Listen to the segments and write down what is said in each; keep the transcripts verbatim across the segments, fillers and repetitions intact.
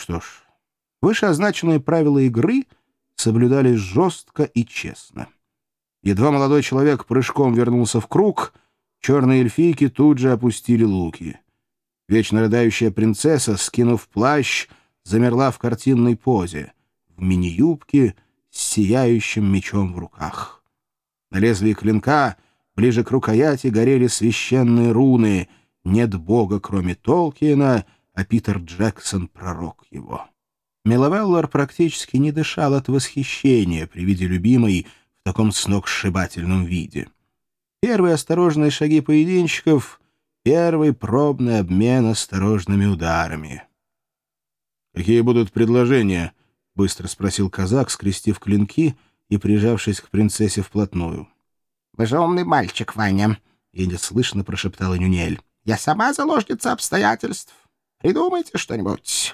Что ж, вышеозначенные правила игры соблюдались жестко и честно. Едва молодой человек прыжком вернулся в круг, черные эльфийки тут же опустили луки. Вечно рыдающая принцесса, скинув плащ, замерла в картинной позе, в мини-юбке с сияющим мечом в руках. На лезвии клинка, ближе к рукояти, горели священные руны «Нет бога, кроме Толкиена», а Питер Джексон — пророк его. Миловеллар практически не дышал от восхищения при виде любимой в таком сногсшибательном виде. Первые осторожные шаги поединщиков, первый пробный обмен осторожными ударами. «Какие будут предложения?» — быстро спросил казак, скрестив клинки и прижавшись к принцессе вплотную. «Вы же умный мальчик, Ваня», — еле слышно прошептала Нюнель. «Я сама заложница обстоятельств. Придумайте что-нибудь».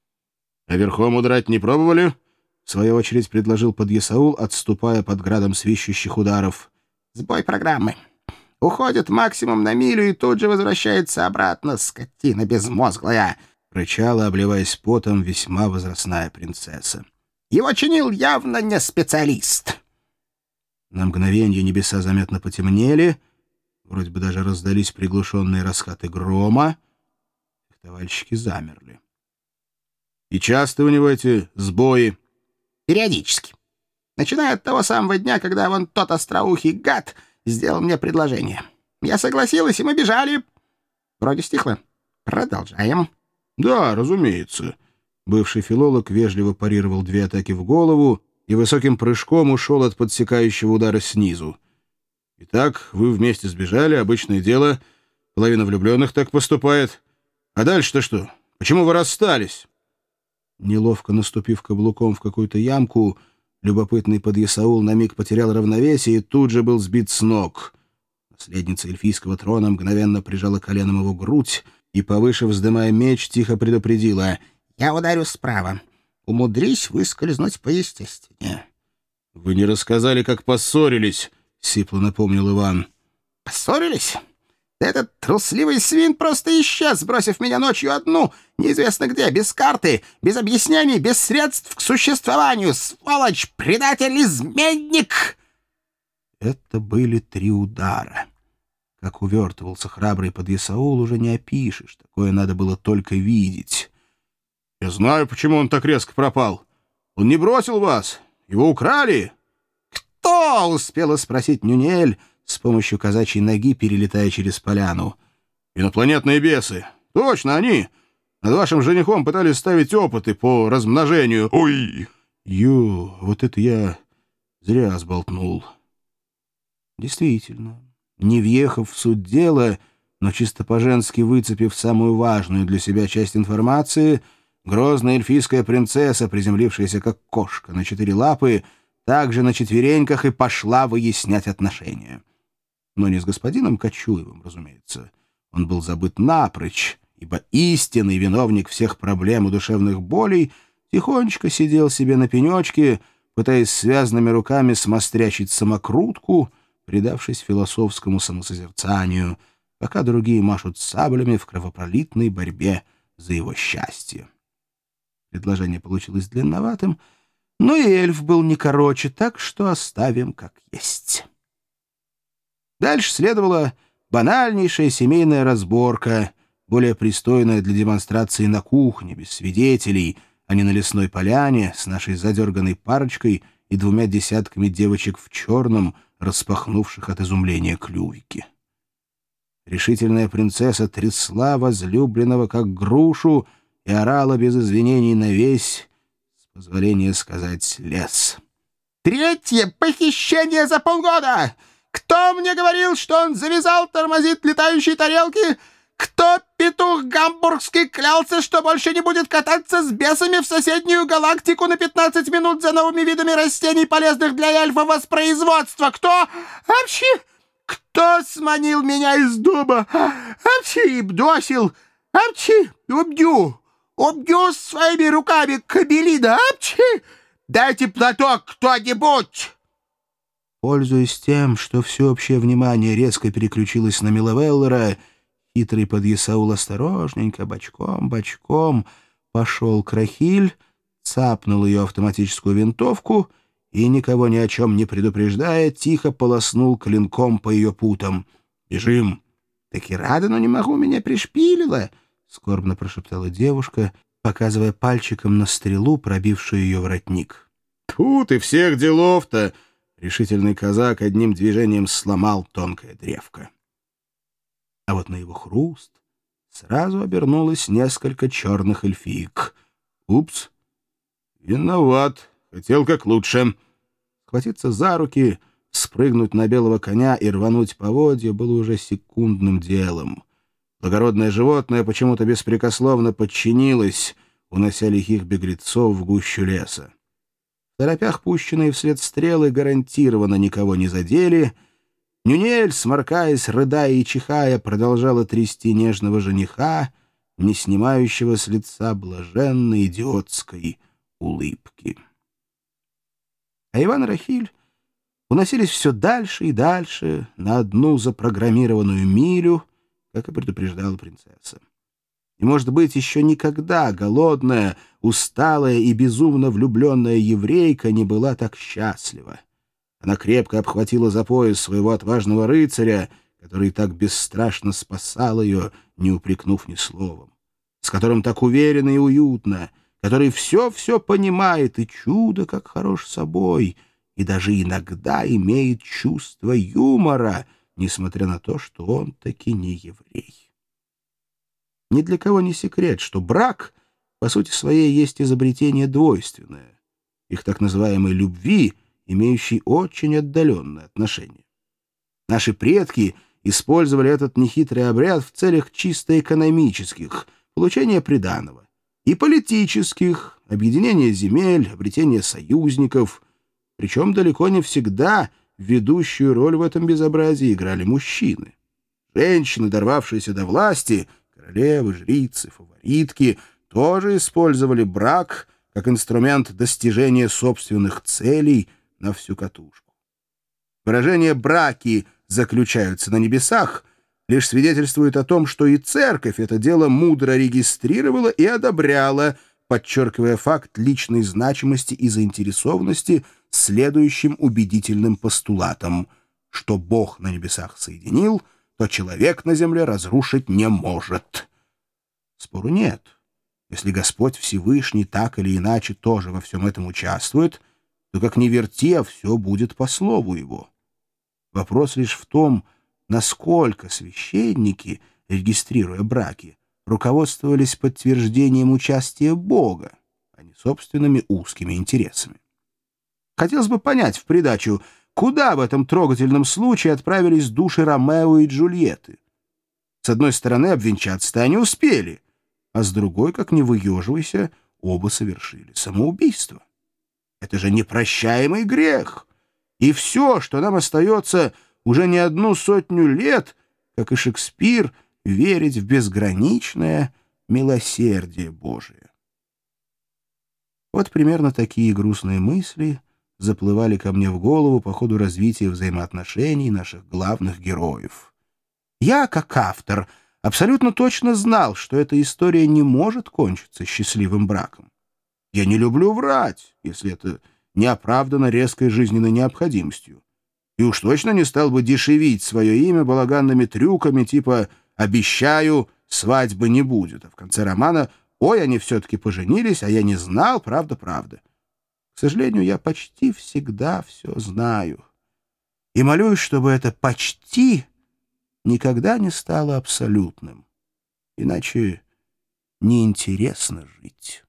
«А верхом удрать не пробовали?» — в свою очередь предложил подъясаул, отступая под градом свищущих ударов. «Сбой программы. Уходит максимум на милю и тут же возвращается обратно, скотина безмозглая», — рычала, обливаясь потом, весьма возрастная принцесса. «Его чинил явно не специалист». На мгновение небеса заметно потемнели, вроде бы даже раздались приглушенные раскаты грома. Фехтовальщики замерли. «И часто у него эти сбои?» «Периодически. Начиная от того самого дня, когда вон тот остроухий гад сделал мне предложение. Я согласилась, и мы бежали. Вроде стихло. Продолжаем». «Да, разумеется». Бывший филолог вежливо парировал две атаки в голову и высоким прыжком ушел от подсекающего удара снизу. «Итак, вы вместе сбежали, обычное дело. Половина влюбленных так поступает. А дальше-то что? Почему вы расстались?» Неловко наступив каблуком в какую-то ямку, любопытный подъясаул на миг потерял равновесие и тут же был сбит с ног. Наследница эльфийского трона мгновенно прижала коленом его грудь и, повыше вздымая меч, тихо предупредила: «Я ударю справа. Умудрись выскользнуть поестественнее». «Вы не рассказали, как поссорились», — сипло напомнил Иван. «Поссорились? Этот трусливый свин просто исчез, бросив меня ночью одну, неизвестно где, без карты, без объяснений, без средств к существованию. Сволочь, предатель, изменник!» Это были три удара. Как увертывался храбрый подъясаул, уже не опишешь. Такое надо было только видеть. «Я знаю, почему он так резко пропал. Он не бросил вас. Его украли». «Кто?» — успела спросить Нюнель, с помощью казачьей ноги перелетая через поляну. «Инопланетные бесы. Точно, они. Над вашим женихом пытались ставить опыты по размножению. Ой! Ю, вот это я зря сболтнул». Действительно, не въехав в суть дела, но чисто по-женски выцепив самую важную для себя часть информации, грозная эльфийская принцесса, приземлившаяся как кошка на четыре лапы, также на четвереньках и пошла выяснять отношения. Но не с господином Кочуевым, разумеется. Он был забыт напрочь, ибо истинный виновник всех проблем и душевных болей тихонечко сидел себе на пенечке, пытаясь связанными руками смострячить самокрутку, предавшись философскому самосозерцанию, пока другие машут саблями в кровопролитной борьбе за его счастье. Предложение получилось длинноватым, но и эльф был не короче, так что оставим как есть. Дальше следовала банальнейшая семейная разборка, более пристойная для демонстрации на кухне, без свидетелей, а не на лесной поляне с нашей задерганной парочкой и двумя десятками девочек в черном, распахнувших от изумления клювики. Решительная принцесса трясла возлюбленного как грушу и орала без извинений на весь, с позволения сказать, лес. «Третье похищение за полгода! Кто мне говорил, что он завязал тормозить летающие тарелки? Кто, петух гамбургский, клялся, что больше не будет кататься с бесами в соседнюю галактику на пятнадцать минут за новыми видами растений, полезных для эльфа воспроизводства? Кто? Апчхи! Кто сманил меня из дуба? Апчхи! Бросил! Апчхи! Убью! Убью своими руками кабелина! Апчхи! Дайте платок кто-нибудь!» Пользуясь тем, что всеобщее внимание резко переключилось на Миловеллера, хитрый подъясаул осторожненько, бочком-бочком, пошел к Рахиль, цапнул ее автоматическую винтовку и, никого ни о чем не предупреждая, тихо полоснул клинком по ее путам. «Бежим!» «Так и рада, но не могу, меня пришпилило!» — скорбно прошептала девушка, показывая пальчиком на стрелу, пробившую ее воротник. «Тут и всех делов-то!» — решительный казак одним движением сломал тонкое древко. А вот на его хруст сразу обернулось несколько черных эльфиек. «Упс! Виноват! Хотел как лучше!» Схватиться за руки, спрыгнуть на белого коня и рвануть поводья было уже секундным делом. Благородное животное почему-то беспрекословно подчинилось, унося лихих беглецов в гущу леса. В торопях пущенные вслед стрелы гарантированно никого не задели. Нюнель, сморкаясь, рыдая и чихая, продолжала трясти нежного жениха, не снимающего с лица блаженной идиотской улыбки. А Иван и Рахиль уносились все дальше и дальше на одну запрограммированную милю, как и предупреждала принцесса. И, может быть, еще никогда голодная, усталая и безумно влюбленная еврейка не была так счастлива. Она крепко обхватила за пояс своего отважного рыцаря, который так бесстрашно спасал ее, не упрекнув ни словом, с которым так уверенно и уютно, который все-все понимает и чудо, как хорош собой, и даже иногда имеет чувство юмора, несмотря на то, что он таки не еврей. Ни для кого не секрет, что брак, по сути своей, есть изобретение двойственное, их так называемой любви, имеющей очень отдаленное отношение. Наши предки использовали этот нехитрый обряд в целях чисто экономических, получения приданого, и политических, объединения земель, обретения союзников, причем далеко не всегда ведущую роль в этом безобразии играли мужчины. Женщины, дорвавшиеся до власти, королевы, жрицы, фаворитки, тоже использовали брак как инструмент достижения собственных целей на всю катушку. Выражение «браки заключаются на небесах» лишь свидетельствует о том, что и церковь это дело мудро регистрировала и одобряла, подчеркивая факт личной значимости и заинтересованности следующим убедительным постулатом: что Бог на небесах соединил, то человек на земле разрушить не может. Спору нет. Если Господь Всевышний так или иначе тоже во всем этом участвует, то как ни верти, а все будет по слову его. Вопрос лишь в том, насколько священники, регистрируя браки, руководствовались подтверждением участия Бога, а не собственными узкими интересами. Хотелось бы понять в придачу, куда в этом трогательном случае отправились души Ромео и Джульетты. С одной стороны, обвенчаться-то они успели, а с другой, как ни выеживайся, оба совершили самоубийство. Это же непрощаемый грех. И все, что нам остается уже не одну сотню лет, как и Шекспир, верить в безграничное милосердие Божие. Вот примерно такие грустные мысли заплывали ко мне в голову по ходу развития взаимоотношений наших главных героев. Я, как автор, абсолютно точно знал, что эта история не может кончиться счастливым браком. Я не люблю врать, если это не оправдано резкой жизненной необходимостью. И уж точно не стал бы дешевить свое имя балаганными трюками типа «обещаю, свадьбы не будет», а в конце романа «ой, они все-таки поженились, а я не знал, правда-правда». К сожалению, я почти всегда все знаю. И молюсь, чтобы это «почти» никогда не стало абсолютным. Иначе неинтересно жить.